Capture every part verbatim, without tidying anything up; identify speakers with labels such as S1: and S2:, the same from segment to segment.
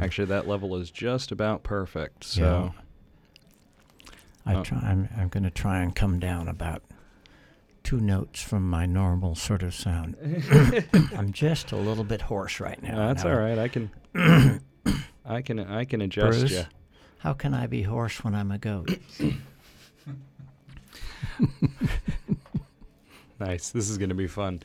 S1: Actually, that level is just about perfect. So
S2: yeah. I
S1: uh,
S2: try, I'm, I'm going to try and come down about two notes from my normal sort of sound. I'm just a little bit hoarse right now.
S1: No, that's
S2: now,
S1: all right. I can, I can, I can adjust
S2: Bruce,
S1: you.
S2: How can I be hoarse when I'm a goat?
S1: Nice. This is going to be fun.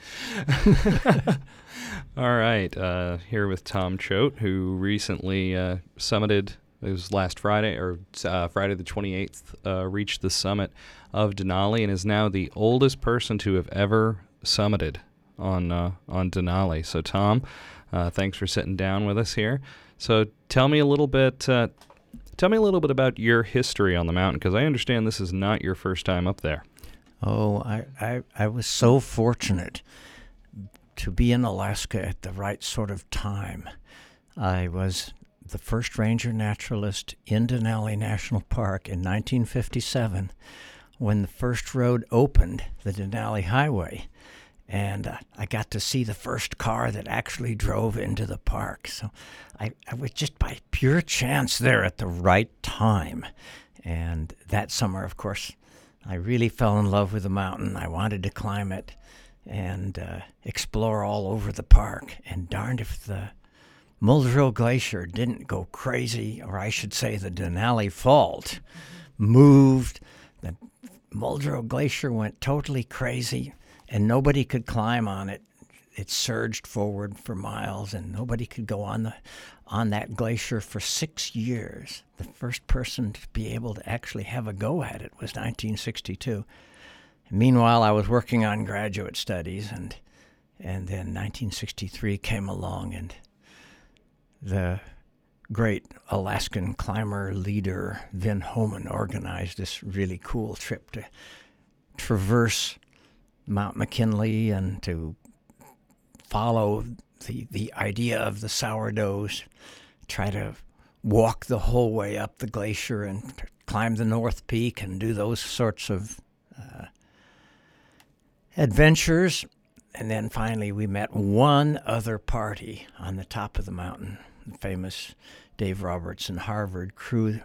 S1: All right. Uh, here with Tom Choate, who recently uh, summited, it was last Friday, or uh, Friday the twenty-eighth, uh, reached the summit of Denali and is now the oldest person to have ever summited on uh, on Denali. So, Tom, uh, thanks for sitting down with us here. So, tell me a little bit. Uh, tell me a little bit about your history on the mountain, because I understand this is not your first time up there.
S2: Oh, I, I, I was so fortunate to be in Alaska at the right sort of time. I was the first ranger naturalist in Denali National Park in nineteen fifty-seven when the first road opened, the Denali Highway. And uh, I got to see the first car that actually drove into the park. So I, I was just by pure chance there at the right time. And that summer, of course, I really fell in love with the mountain. I wanted to climb it and uh, explore all over the park. And darned if the Muldrow Glacier didn't go crazy, or I should say the Denali Fault moved. The Muldrow Glacier went totally crazy, and nobody could climb on it. It surged forward for miles, and nobody could go on the on that glacier for six years. The first person to be able to actually have a go at it was nineteen sixty-two. And meanwhile, I was working on graduate studies, and and then nineteen sixty-three came along, and the great Alaskan climber leader Vin Homan organized this really cool trip to traverse Mount McKinley and to follow the the idea of the sourdoughs, try to walk the whole way up the glacier and climb the North Peak and do those sorts of uh, adventures. And then finally we met one other party on the top of the mountain, the famous Dave Robertson Harvard crew.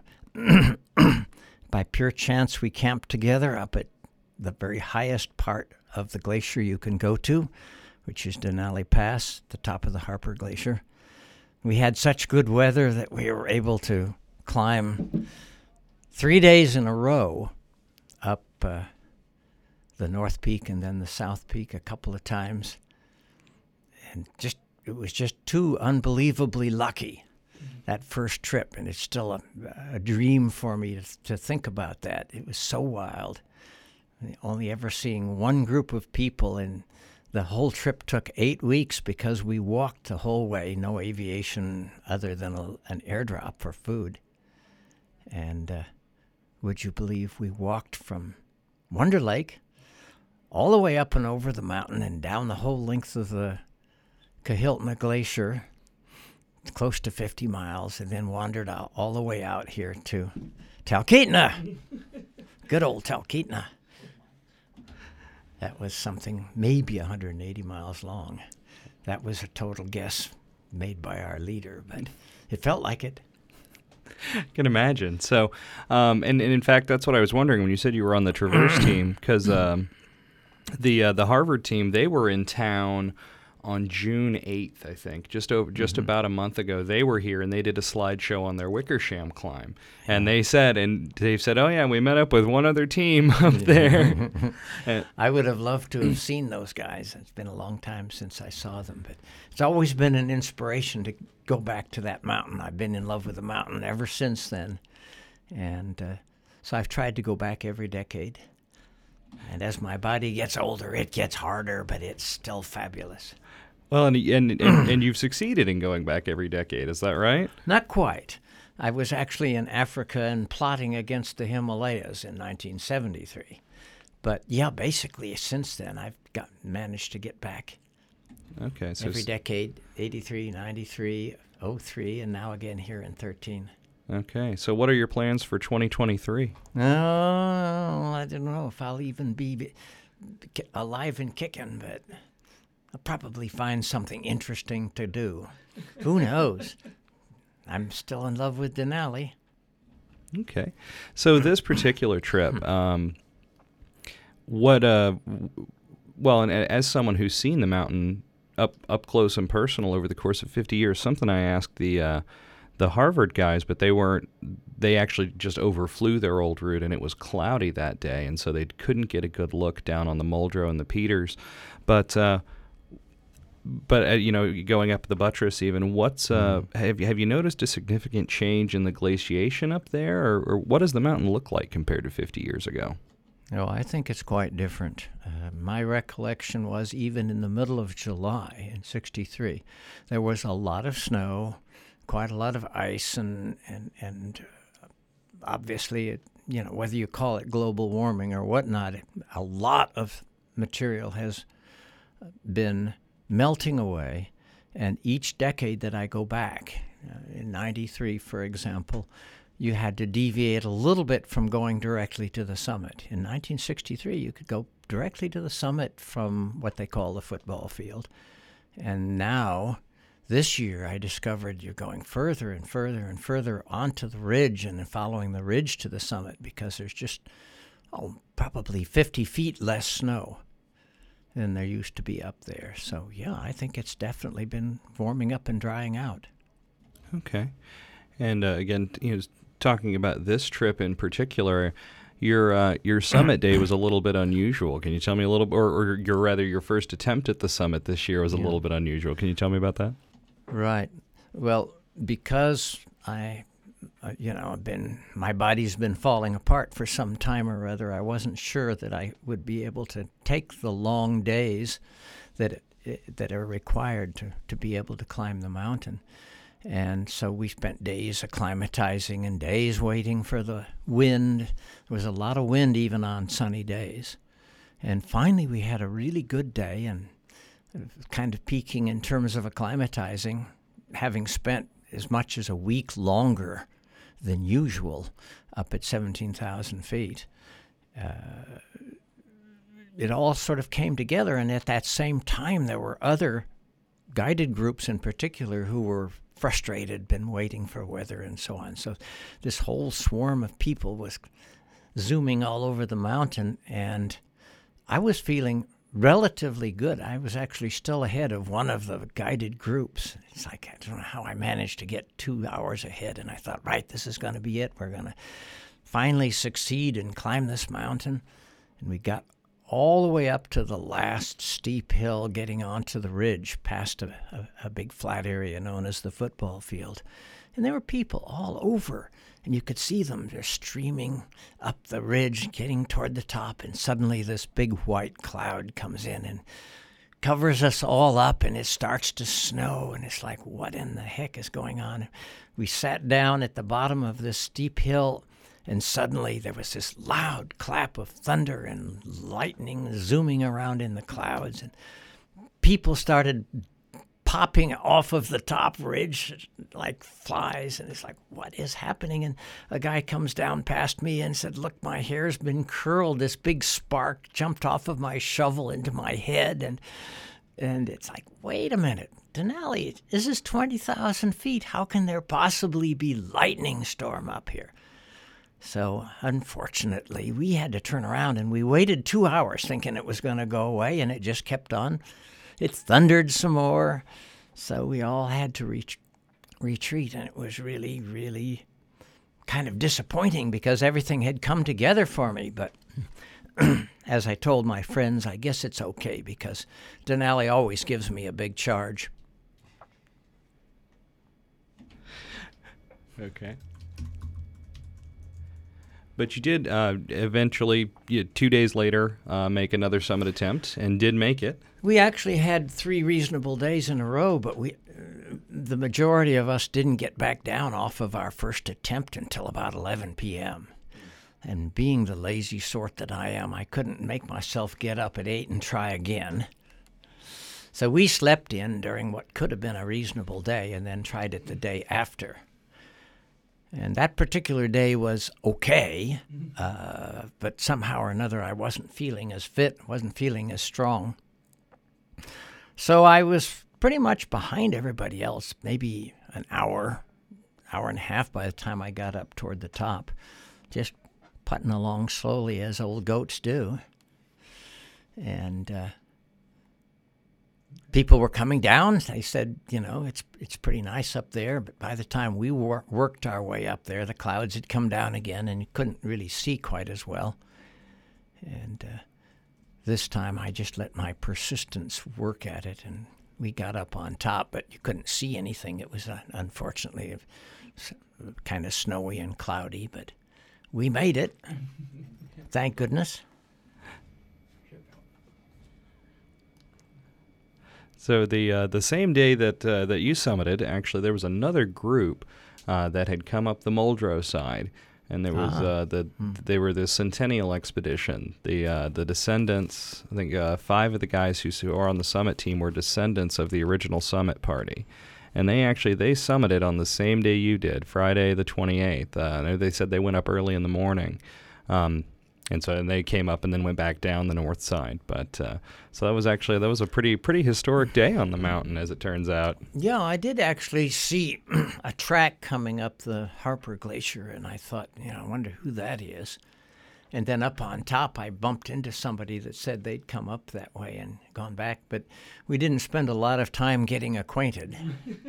S2: By pure chance, we camped together up at the very highest part of the glacier you can go to, which is Denali Pass, the top of the Harper Glacier. We had such good weather that we were able to climb three days in a row up uh, the North Peak and then the South Peak a couple of times. And just it was just too unbelievably lucky, that first trip. And it's still a, a dream for me to, to think about that. It was so wild. Only ever seeing one group of people, and the whole trip took eight weeks because we walked the whole way, no aviation other than a, an airdrop for food. And uh, would you believe we walked from Wonder Lake all the way up and over the mountain and down the whole length of the Kahiltna Glacier, close to fifty miles, and then wandered out all the way out here to Talkeetna. Good old Talkeetna. That was something maybe one hundred eighty miles long. That was a total guess made by our leader, but it felt like it.
S1: I can imagine. So, um, and, and in fact, that's what I was wondering when you said you were on the Traverse team, because um, the uh, the Harvard team, they were in town on June eighth, I think, just over, just mm-hmm. about a month ago. They were here, and they did a slideshow on their Wickersham climb. Yeah. And they said, and Dave said, oh, yeah, we met up with one other team up there. and,
S2: I would have loved to have seen those guys. It's been a long time since I saw them, but it's always been an inspiration to go back to that mountain. I've been in love with the mountain ever since then. And uh, so I've tried to go back every decade. And as my body gets older, it gets harder, but it's still fabulous.
S1: Well, and, and and and you've succeeded in going back every decade, is that right?
S2: Not quite. I was actually in Africa and plotting against the Himalayas in nineteen seventy-three. But yeah, basically since then I've got managed to get back.
S1: Okay, so
S2: every decade, eighty-three, ninety-three, oh three, and now again here in thirteen.
S1: Okay, so what are your plans for twenty twenty-three?
S2: Oh, I don't know if I'll even be alive and kicking, but I'll probably find something interesting to do. Who knows? I'm still in love with Denali.
S1: Okay. So this particular trip, um, what, uh, w- well, and a- as someone who's seen the mountain up up close and personal over the course of fifty years, something I asked the uh, the Harvard guys, but they weren't. They actually just overflew their old route, and it was cloudy that day, and so they couldn't get a good look down on the Muldrow and the Peters. But uh, but uh, you know, going up the buttress, even what's uh,
S2: Mm.
S1: have you have you noticed a significant change in the glaciation up there, or, or what does the mountain look like compared to fifty years ago?
S2: Oh, I think it's quite different. Uh, my recollection was even in the middle of July in sixty-three, there was a lot of snow, quite a lot of ice, and and and uh, obviously, it, you know, whether you call it global warming or whatnot, it, a lot of material has been melting away, and each decade that I go back, uh, in ninety-three, for example, you had to deviate a little bit from going directly to the summit. In nineteen sixty-three, you could go directly to the summit from what they call the football field. And now, this year, I discovered you're going further and further and further onto the ridge and then following the ridge to the summit because there's just, oh, probably fifty feet less snow than there used to be up there. So, yeah, I think it's definitely been warming up and drying out.
S1: Okay. And uh, again, t- you know, talking about this trip in particular, your uh, your summit day was a little bit unusual. Can you tell me a little, or, or your rather your first attempt at the summit this year was a
S2: Yeah.
S1: little bit unusual. Can you tell me about that?
S2: Right. Well, because I, uh, you know, I've been, my body's been falling apart for some time or other, I wasn't sure that I would be able to take the long days that it, that are required to, to be able to climb the mountain. And so we spent days acclimatizing and days waiting for the wind. There was a lot of wind even on sunny days. And finally we had a really good day and kind of peaking in terms of acclimatizing, having spent as much as a week longer than usual up at seventeen thousand feet. Uh, it all sort of came together, and at that same time there were other guided groups in particular who were frustrated, been waiting for weather and so on. So this whole swarm of people was zooming all over the mountain, and I was feeling relatively good. I was actually still ahead of one of the guided groups. It's like, I don't know how I managed to get two hours ahead, and I thought, right, this is going to be it. We're going to finally succeed and climb this mountain. And we got all the way up to the last steep hill, getting onto the ridge past a, a, a big flat area known as the football field. And there were people all over, and you could see them. They're streaming up the ridge, getting toward the top, and suddenly this big white cloud comes in and covers us all up, and it starts to snow, and it's like, what in the heck is going on? We sat down at the bottom of this steep hill, and suddenly there was this loud clap of thunder and lightning zooming around in the clouds, and people started popping off of the top ridge like flies, and it's like, what is happening? And a guy comes down past me and said, look, my hair's been curled. This big spark jumped off of my shovel into my head, and and it's like, wait a minute, Denali, this is twenty thousand feet. How can there possibly be lightning storm up here? So unfortunately, we had to turn around, and we waited two hours thinking it was going to go away, and it just kept on. It thundered some more, so we all had to ret- retreat, and it was really, really kind of disappointing because everything had come together for me. But as I told my friends, I guess it's okay because Denali always gives me a big charge.
S1: Okay. But you did uh, eventually, you, two days later, uh, make another summit attempt and did make it.
S2: We actually had three reasonable days in a row, but we, uh, the majority of us didn't get back down off of our first attempt until about eleven p.m. And being the lazy sort that I am, I couldn't make myself get up at eight and try again. So we slept in during what could have been a reasonable day and then tried it the day after. And that particular day was okay, uh, but somehow or another I wasn't feeling as fit, wasn't feeling as strong. So I was pretty much behind everybody else, maybe an hour hour and a half by the time I got up toward the top, just putting along slowly as old goats do. And uh, people were coming down. They said, you know, it's it's pretty nice up there. But by the time we wor- worked our way up there, the clouds had come down again, and you couldn't really see quite as well. And uh, this time I just let my persistence work at it, and we got up on top, but you couldn't see anything. It was, uh, unfortunately, kind of snowy and cloudy, but we made it. Thank goodness.
S1: So the uh, the same day that uh, that you summited, actually, there was another group uh, that had come up the Muldrow side, and there was
S2: Uh-huh.
S1: uh, the
S2: Hmm.
S1: they were the Centennial Expedition. The uh, the descendants, I think, uh, five of the guys who who are on the summit team were descendants of the original summit party, and they actually they summited on the same day you did, Friday the twenty-eighth. Uh, they said they went up early in the morning. Um, And so and they came up and then went back down the north side. But uh, so that was actually that was a pretty pretty historic day on the mountain, as it turns out.
S2: Yeah, I did actually see a track coming up the Harper Glacier, and I thought, you know, I wonder who that is. And then up on top, I bumped into somebody that said they'd come up that way and gone back, but we didn't spend a lot of time getting acquainted.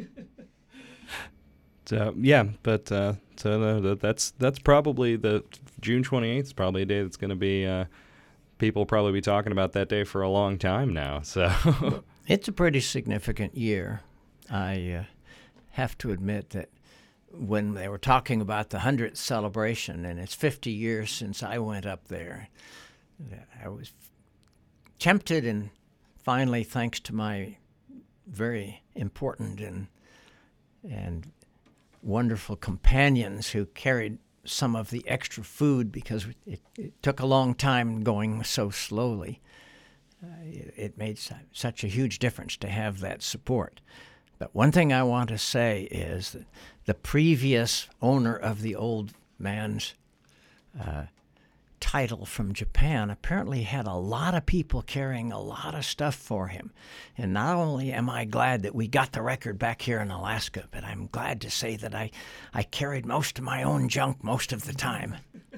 S1: So yeah, but uh, so uh, that- that's that's probably the June twenty-eighth is probably a day that's going to be uh, people will probably be talking about that day for a long time now. So
S2: It's a pretty significant year. I uh, have to admit that when they were talking about the hundredth celebration, and it's fifty years since I went up there, that I was tempted, and finally, thanks to my very important and and wonderful companions who carried some of the extra food because it, it took a long time going so slowly. Uh, it, it made su- such a huge difference to have that support. But one thing I want to say is that the previous owner of the old man's uh, title from Japan apparently had a lot of people carrying a lot of stuff for him. And not only am I glad that we got the record back here in Alaska, but I'm glad to say that I, I carried most of my own junk most of the time.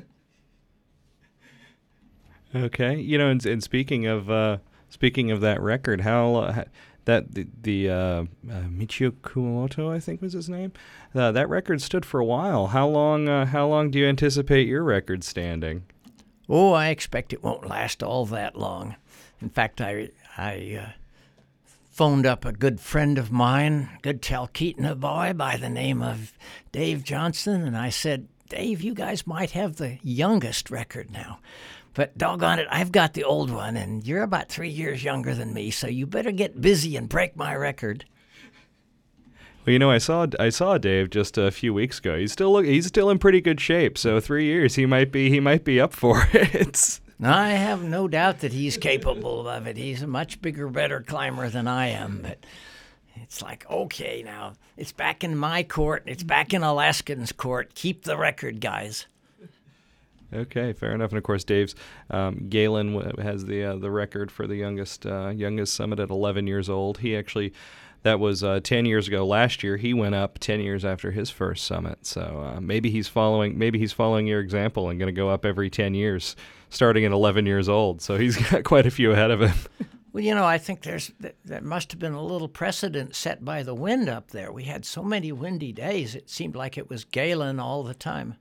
S1: okay, you know, and, and speaking of uh, speaking of that record, how uh, that the, the uh, uh, Michio Kumamoto, I think was his name, uh, that record stood for a while. How long? Uh, how long do you anticipate your record standing?
S2: Oh, I expect it won't last all that long. In fact, I I uh, phoned up a good friend of mine, good Talkeetna boy by the name of Dave Johnson, and I said, Dave, you guys might have the youngest record now. But doggone it, I've got the old one, and you're about three years younger than me, so you better get busy and break my record.
S1: Well, you know, I saw I saw Dave just a few weeks ago. He's still look, he's still in pretty good shape. So three years, he might be he might be up for it.
S2: I have no doubt that he's capable of it. He's a much bigger, better climber than I am, but it's like, okay, now it's back in my court. It's back in Alaskans' court. Keep the record, guys.
S1: Okay, fair enough. And of course, Dave's um, Galen w- has the uh, the record for the youngest uh, youngest summit at eleven years old. He actually. That was uh, ten years ago. Last year, he went up ten years after his first summit. So uh, maybe he's following. Maybe he's following your example and going to go up every ten years, starting at eleven years old. So he's got quite a few ahead of him.
S2: Well, you know, I think there's there must have been a little precedent set by the wind up there. We had so many windy days; it seemed like it was Galen all the time.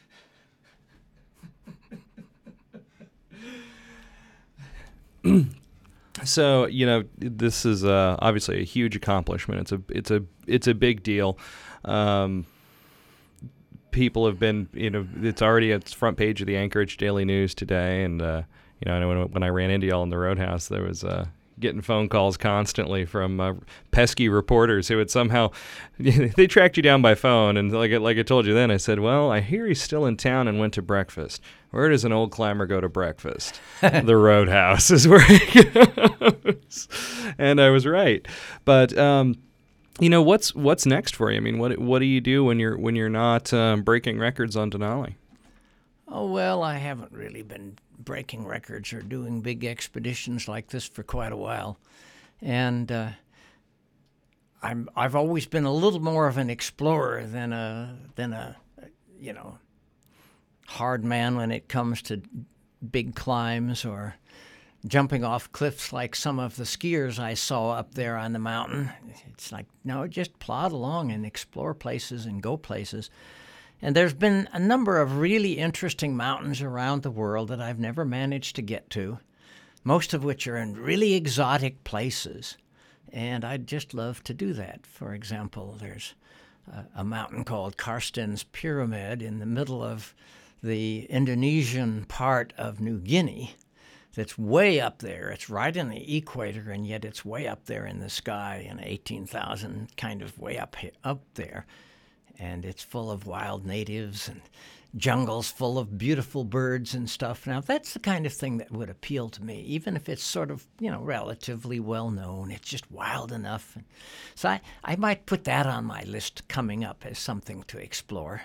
S1: So you know, this is uh, obviously a huge accomplishment. It's a it's a it's a big deal. Um, people have been, you know, it's already at the front page of the Anchorage Daily News today, and uh, you know, I know when, when I ran into y'all in the Roadhouse, there was uh, getting phone calls constantly from uh, pesky reporters who would somehow they tracked you down by phone, and like like I told you then, I said, well, I hear he's still in town and went to breakfast. Where does an old climber go to breakfast? The Roadhouse is where he goes. And I was right. But um, you know, what's what's next for you? I mean, what what do you do when you're when you're not um, breaking records on Denali?
S2: Oh, well, I haven't really been breaking records or doing big expeditions like this for quite a while. And uh, I'm I've always been a little more of an explorer than a than a you know hard man when it comes to big climbs or jumping off cliffs like some of the skiers I saw up there on the mountain. It's like, no, just plod along and explore places and go places. And there's been a number of really interesting mountains around the world that I've never managed to get to, most of which are in really exotic places. And I'd just love to do that. For example, there's a, a mountain called Karstens Pyramid in the middle of the Indonesian part of New Guinea that's way up there. It's right in the equator, and yet it's way up there in the sky in eighteen thousand, kind of way up up there. And it's full of wild natives and jungles full of beautiful birds and stuff. Now, that's the kind of thing that would appeal to me, even if it's sort of, you know, relatively well known. It's just wild enough. So I, I might put that on my list coming up as something to explore.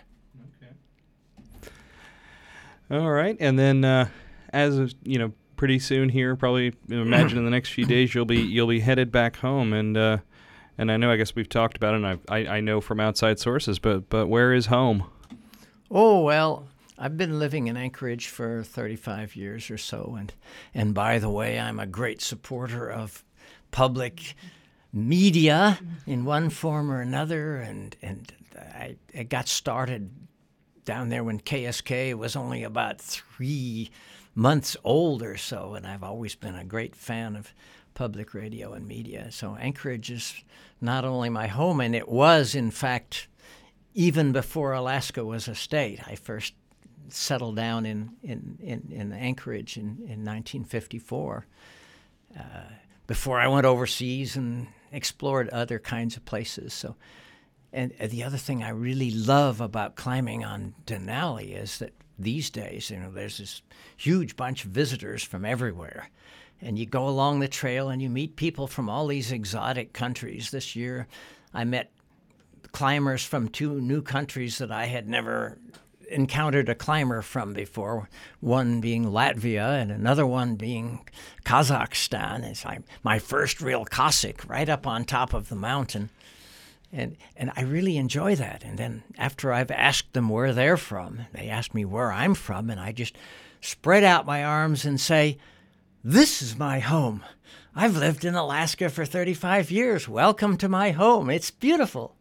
S1: Okay. All right. And then uh, as, you know, pretty soon here, probably imagine in the next few days, you'll be you'll be headed back home. And uh, and I know, I guess we've talked about it, and I, I I know from outside sources, but but where is home?
S2: Oh, well, I've been living in Anchorage for thirty-five years or so. And, and by the way, I'm a great supporter of public media in one form or another. And, and I, I got started down there when K S K was only about three months old or so. And I've always been a great fan of public radio and media. So Anchorage is not only my home, and it was, in fact, even before Alaska was a state. I first settled down in, in, in, in Anchorage in, in nineteen fifty-four, uh, before I went overseas and explored other kinds of places. So, and, and the other thing I really love about climbing on Denali is that these days, you know, there's this huge bunch of visitors from everywhere. And you go along the trail and you meet people from all these exotic countries. This year I met climbers from two new countries that I had never encountered a climber from before, one being Latvia and another one being Kazakhstan. It's like my first real Cossack right up on top of the mountain. And and I really enjoy that. And then after I've asked them where they're from, they ask me where I'm from, and I just spread out my arms and say, "This is my home. I've lived in Alaska for thirty-five years. Welcome to my home. It's beautiful."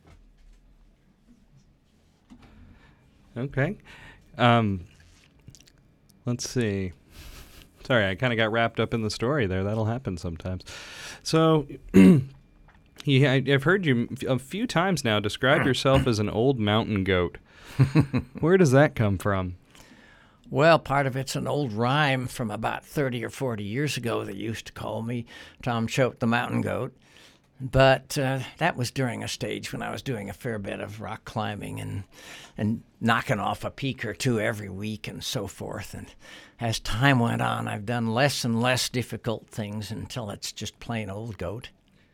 S1: Okay. Um, let's see. Sorry, I kind of got wrapped up in the story there. That'll happen sometimes. So, yeah, I've heard you a few times now describe yourself as an old mountain goat. Where does that come from?
S2: Well, part of it's an old rhyme from about thirty or forty years ago. They used to call me Tom Choate the Mountain Goat. But uh, that was during a stage when I was doing a fair bit of rock climbing and and knocking off a peak or two every week and so forth. And as time went on, I've done less and less difficult things until it's just plain old goat.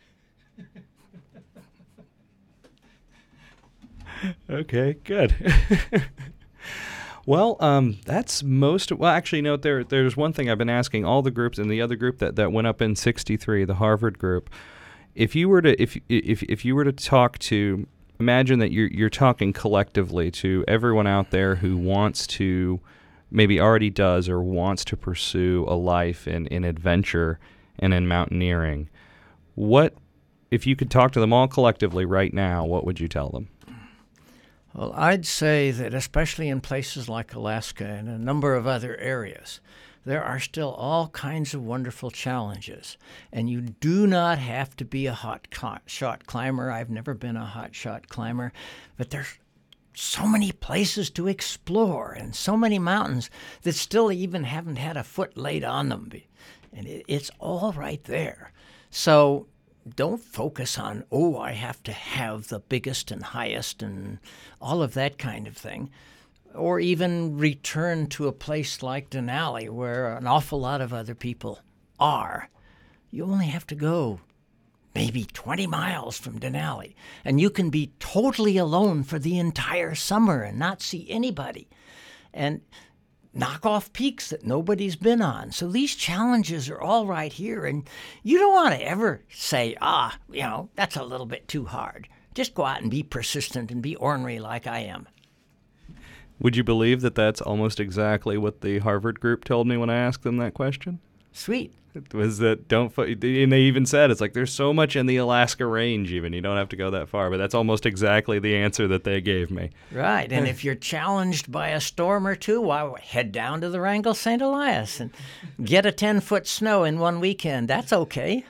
S1: Okay, good. Well, um, that's most. Well, actually, no. There, there's one thing I've been asking all the groups, and the other group that, that went up in sixty-three, the Harvard group. If you were to, if if if you were to talk to, imagine that you're you're talking collectively to everyone out there who wants to, maybe already does or wants to pursue a life in, in adventure and in mountaineering. What, if you could talk to them all collectively right now, what would you tell them?
S2: Well, I'd say that especially in places like Alaska and a number of other areas, there are still all kinds of wonderful challenges. And you do not have to be a hot shot climber. I've never been a hot shot climber, but there's so many places to explore and so many mountains that still even haven't had a foot laid on them. And it's all right there. So don't focus on, oh, I have to have the biggest and highest and all of that kind of thing. Or even return to a place like Denali where an awful lot of other people are. You only have to go maybe twenty miles from Denali, and you can be totally alone for the entire summer and not see anybody. And knock off peaks that nobody's been on. So these challenges are all right here. And you don't want to ever say, ah, you know, that's a little bit too hard. Just go out and be persistent and be ornery like I am.
S1: Would you believe that that's almost exactly what the Harvard group told me when I asked them that question?
S2: Sweet.
S1: It was that don't, fu- and they even said, it's like, there's so much in the Alaska range even, you don't have to go that far, but that's almost exactly the answer that they gave me.
S2: Right, and if you're challenged by a storm or two, why, head down to the Wrangell Saint Elias and get a ten-foot snow in one weekend. That's okay.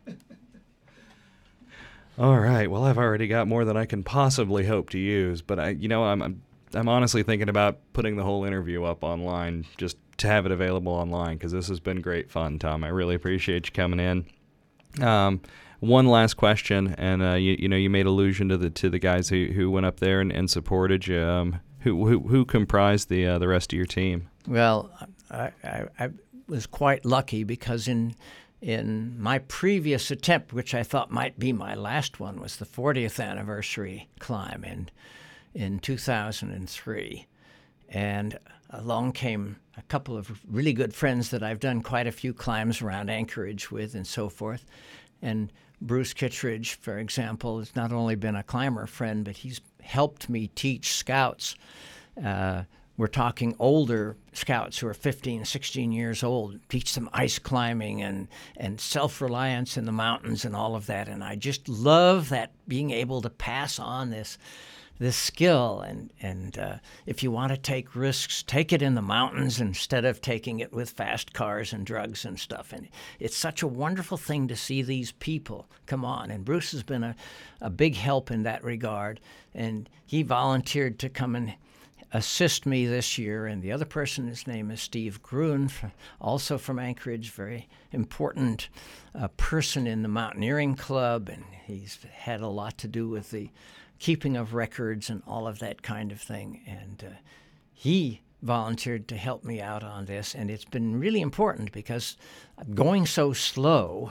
S1: All right, well, I've already got more than I can possibly hope to use, but I, you know, I'm, I'm, I'm honestly thinking about putting the whole interview up online, just to have it available online, because this has been great fun, Tom. I really appreciate you coming in. Um, one last question, and uh, you, you know, you made allusion to the to the guys who, who went up there and, and supported you. Um, who, who who comprised the uh, the rest of your team?
S2: Well, I, I, I was quite lucky because in in my previous attempt, which I thought might be my last one, was the fortieth anniversary climb in in two thousand three, and along came a couple of really good friends that I've done quite a few climbs around Anchorage with and so forth. And Bruce Kittredge, for example, has not only been a climber friend, but he's helped me teach scouts. Uh, we're talking older scouts who are fifteen, sixteen years old, teach them ice climbing and, and self-reliance in the mountains and all of that. And I just love that, being able to pass on this this skill, and and uh, if you want to take risks, take it in the mountains instead of taking it with fast cars and drugs and stuff. And it's such a wonderful thing to see these people come on. And Bruce has been a, a big help in that regard, and he volunteered to come and assist me this year. And the other person, his name is Steve Gruen, also from Anchorage, very important uh, person in the mountaineering club, and he's had a lot to do with the keeping of records and all of that kind of thing. And uh, he volunteered to help me out on this, and it's been really important because going so slow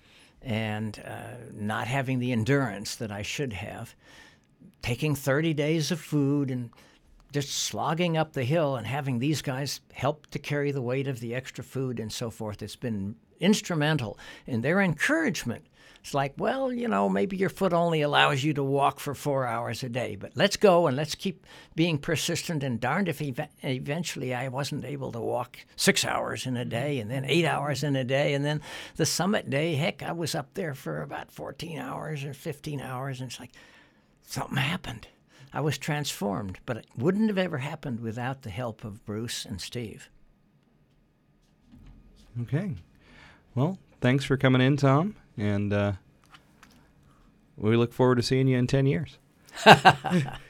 S2: and uh, not having the endurance that I should have, taking thirty days of food and just slogging up the hill and having these guys help to carry the weight of the extra food and so forth, it's been instrumental in their encouragement. It's like, well, you know, maybe your foot only allows you to walk for four hours a day, but let's go and let's keep being persistent. And darned if ev- eventually I wasn't able to walk six hours in a day and then eight hours in a day. And then the summit day, heck, I was up there for about fourteen hours or fifteen hours. And it's like something happened. I was transformed, but it wouldn't have ever happened without the help of Bruce and Steve.
S1: Okay. Well, thanks for coming in, Tom. And uh, we look forward to seeing you in ten years.